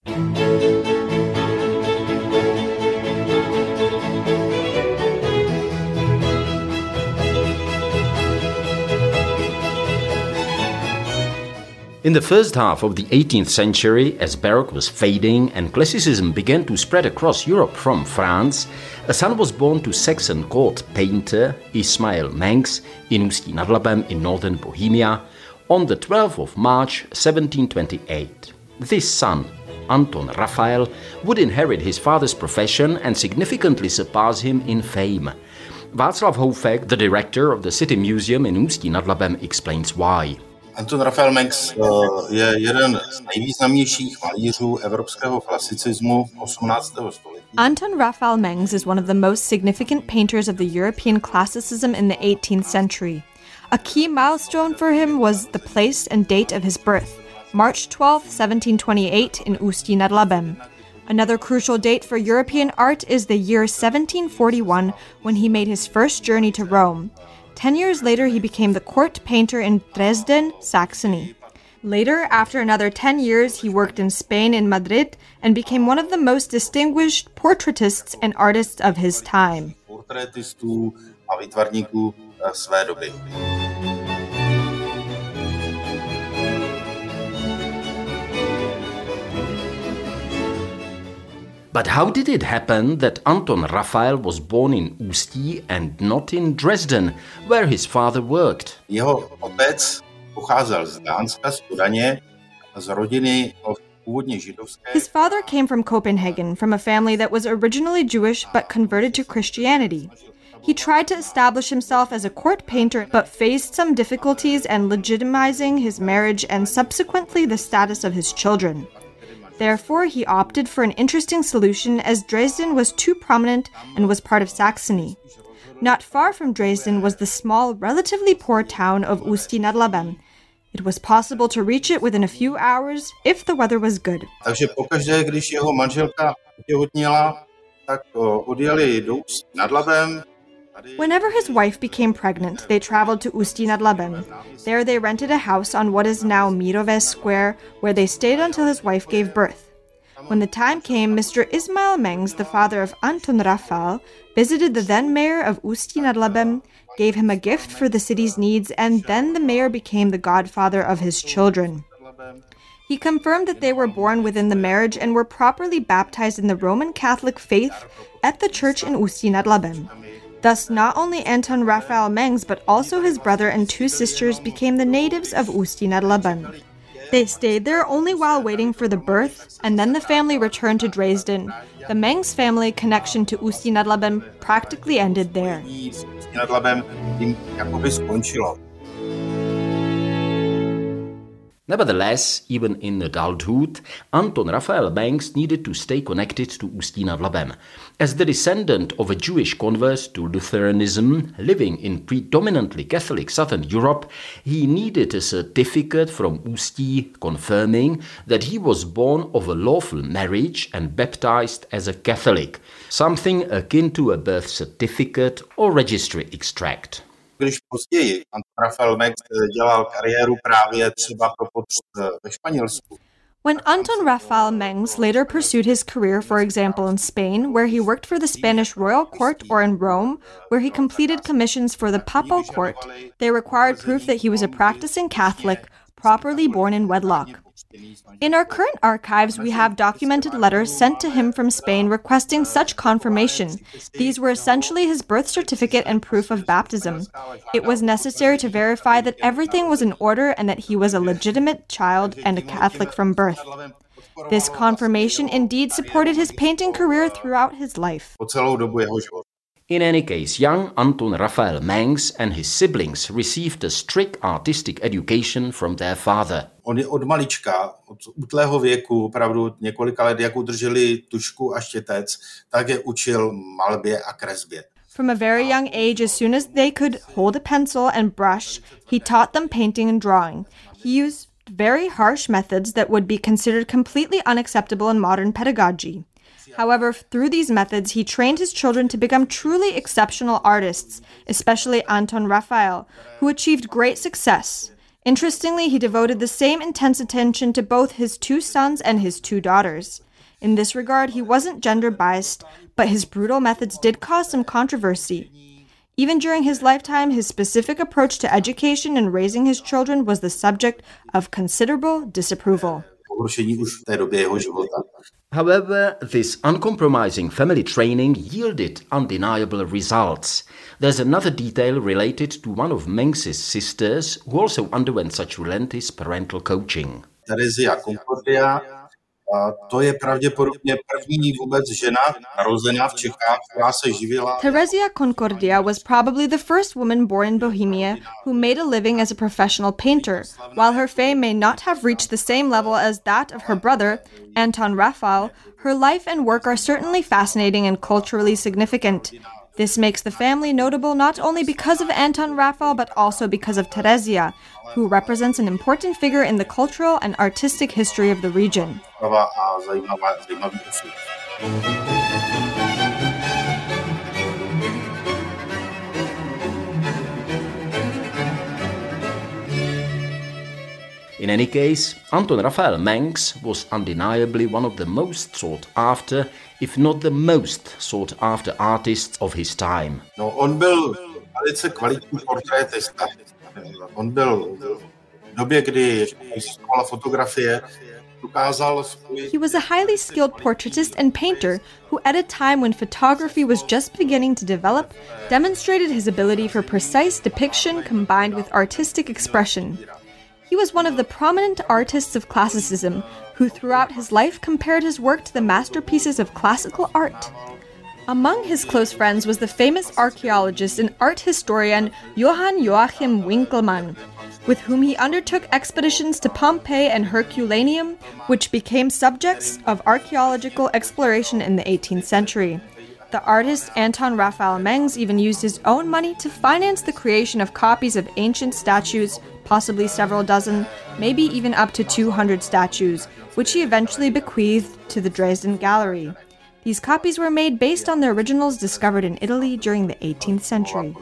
In the first half of the 18th century, as Baroque was fading and classicism began to spread across Europe from France, a son was born to Saxon court painter Ismail Mengs in Ústí nad Labem in northern Bohemia on the 12th of March 1728. This son, Anton Raphael, would inherit his father's profession and significantly surpass him in fame. Václav Houfek, the director of the City Museum in Ústí nad Labem, explains why. Anton Raphael Mengs je jeden z nejvýznamnějších malířů evropského klasicismu 18. století. Anton Raphael Mengs is one of the most significant painters of the European classicism in the 18th century. A key milestone for him was the place and date of his birth, March 12, 1728 in Ústí nad Labem. Another crucial date for European art is the year 1741 when he made his first journey to Rome. 10 years later, he became the court painter in Dresden, Saxony. Later, after another 10 years, he worked in Spain in Madrid and became one of the most distinguished portraitists and artists of his time. Portrétistů a výtvarníků své doby. But how did it happen that Anton Raphael was born in Ústí and not in Dresden, where his father worked? Jeho otec pocházel z Dánska, z Kodaně, z rodiny původně židovské. His father came from Copenhagen, from a family that was originally Jewish but converted to Christianity. He tried to establish himself as a court painter but faced some difficulties in legitimizing his marriage and subsequently the status of his children. Therefore, he opted for an interesting solution as Dresden was too prominent and was part of Saxony. Not far from Dresden was the small, relatively poor town of Ústí nad Labem. It was possible to reach it within a few hours if the weather was good. Takže pokaždé, když jeho manželka těhotněla, tak odjeli do Ústí nad Labem. Whenever his wife became pregnant, they traveled to Ústí nad Labem. There they rented a house on what is now Mírové Square, where they stayed until his wife gave birth. When the time came, Mr. Ismail Mengs, the father of Anton Raphael, visited the then mayor of Ústí nad Labem, gave him a gift for the city's needs, and then the mayor became the godfather of his children. He confirmed that they were born within the marriage and were properly baptized in the Roman Catholic faith at the church in Ústí nad Labem. Thus, not only Anton Raphael Mengs, but also his brother and two sisters became the natives of Ústí nad Labem. They stayed there only while waiting for the birth, and then the family returned to Dresden. The Mengs family connection to Ústí nad Labem practically ended there. Ústí nad Labem tím jakoby skončilo. Nevertheless, even in adulthood, Anton Raphael Mengs needed to stay connected to Ústí nad Labem. As the descendant of a Jewish convert to Lutheranism living in predominantly Catholic Southern Europe, he needed a certificate from Ústí confirming that he was born of a lawful marriage and baptized as a Catholic, something akin to a birth certificate or registry extract. Když později Anton Raphael Mengs dělal kariéru právě třeba pro pošt ve Španělsku. When Anton Raphael Mengs later pursued his career, for example, in Spain, where he worked for the Spanish royal court, or in Rome, where he completed commissions for the papal court, they required proof that he was a practicing Catholic, properly born in wedlock. In our current archives, we have documented letters sent to him from Spain requesting such confirmation. These were essentially his birth certificate and proof of baptism. It was necessary to verify that everything was in order and that he was a legitimate child and a Catholic from birth. This confirmation indeed supported his painting career throughout his life. Po celou dobu jeho života. In any case, young Anton Raphael Mengs and his siblings received a strict artistic education from their father. Oni od malička, od útlého věku, opravdu několika let, jak udrželi tužku a štětec, tak je učil malbě a kresbě. From a very young age, as soon as they could hold a pencil and brush, he taught them painting and drawing. He used very harsh methods that would be considered completely unacceptable in modern pedagogy. However, through these methods, he trained his children to become truly exceptional artists, especially Anton Raphael, who achieved great success. Interestingly, he devoted the same intense attention to both his 2 sons and his 2 daughters. In this regard, he wasn't gender biased, but his brutal methods did cause some controversy. Even during his lifetime, his specific approach to education and raising his children was the subject of considerable disapproval. However, this uncompromising family training yielded undeniable results. There's another detail related to one of Mengs's sisters who also underwent such relentless parental coaching. Teresia Concordia, to je pravděpodobně první vůbec žena narozená v Čechách, která se živila. Teresia Concordia was probably the first woman born in Bohemia who made a living as a professional painter. While her fame may not have reached the same level as that of her brother, Anton Raphael, her life and work are certainly fascinating and culturally significant. This makes the family notable not only because of Anton Raphael, but also because of Teresia, who represents an important figure in the cultural and artistic history of the region. In any case, Anton Raphael Mengs was undeniably one of the most sought after, if not the most sought after artists of his time. No, on byl velice kvalitní portrétista. On byl v době, kdy existovala fotografie, dokázal He was a highly skilled portraitist and painter who, at a time when photography was just beginning to develop, demonstrated his ability for precise depiction combined with artistic expression. He was one of the prominent artists of classicism who throughout his life compared his work to the masterpieces of classical art. Among his close friends was the famous archaeologist and art historian Johann Joachim Winckelmann, with whom he undertook expeditions to Pompeii and Herculaneum, which became subjects of archaeological exploration in the 18th century. The artist Anton Raphael Mengs even used his own money to finance the creation of copies of ancient statues, possibly several dozen, maybe even up to 200 statues, which he eventually bequeathed to the Dresden Gallery. These copies were made based on the originals discovered in Italy during the 18th century.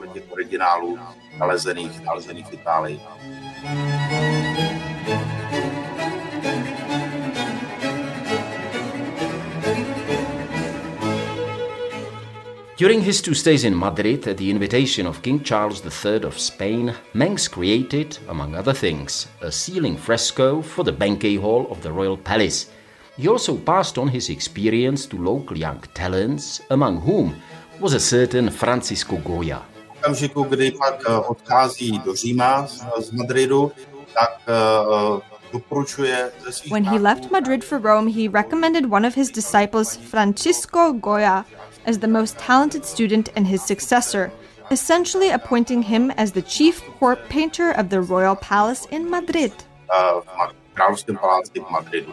During his 2 stays in Madrid at the invitation of King Charles III of Spain, Mengs created, among other things, a ceiling fresco for the banquet hall of the royal palace. He also passed on his experience to local young talents, among whom was a certain Francisco Goya. V okamžiku, kdy pak odchází do Říma z Madridu, tak doporučuje ze svých When he left Madrid for Rome, he recommended one of his disciples, Francisco Goya, as the most talented student and his successor, essentially appointing him as the chief court painter of the royal palace in Madrid. v královském paláci v Madridu.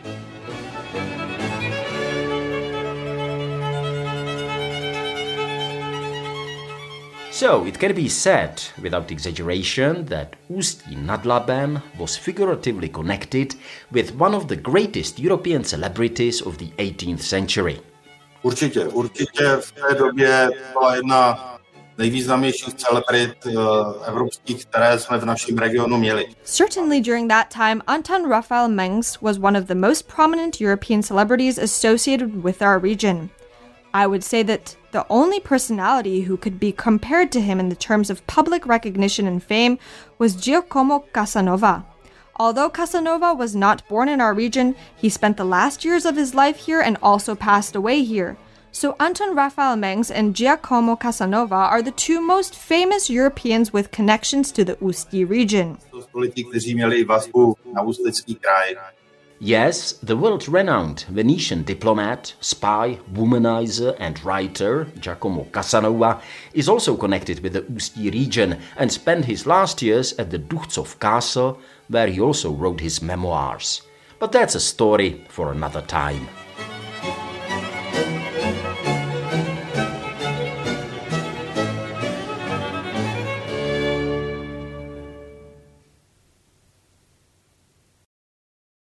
So it can be said, without exaggeration, that Ústí nad Labem was figuratively connected with one of the greatest European celebrities of the 18th century. Určitě v té době byla jedna nejvýznamnějších celebrit evropských, které jsme v našem regionu měli. Certainly during that time, Anton Raphael Mengs was one of the most prominent European celebrities associated with our region. I would say that the only personality who could be compared to him in the terms of public recognition and fame was Giacomo Casanova. Although Casanova was not born in our region, he spent the last years of his life here and also passed away here. So Anton Raphael Mengs and Giacomo Casanova are the 2 most famous Europeans with connections to the Ústí region. Kteří měli vazbu na Ústecký kraj. Yes, the world-renowned Venetian diplomat, spy, womanizer and writer Giacomo Casanova is also connected with the Ústí region and spent his last years at the Duchcov Castle, where he also wrote his memoirs. But that's a story for another time.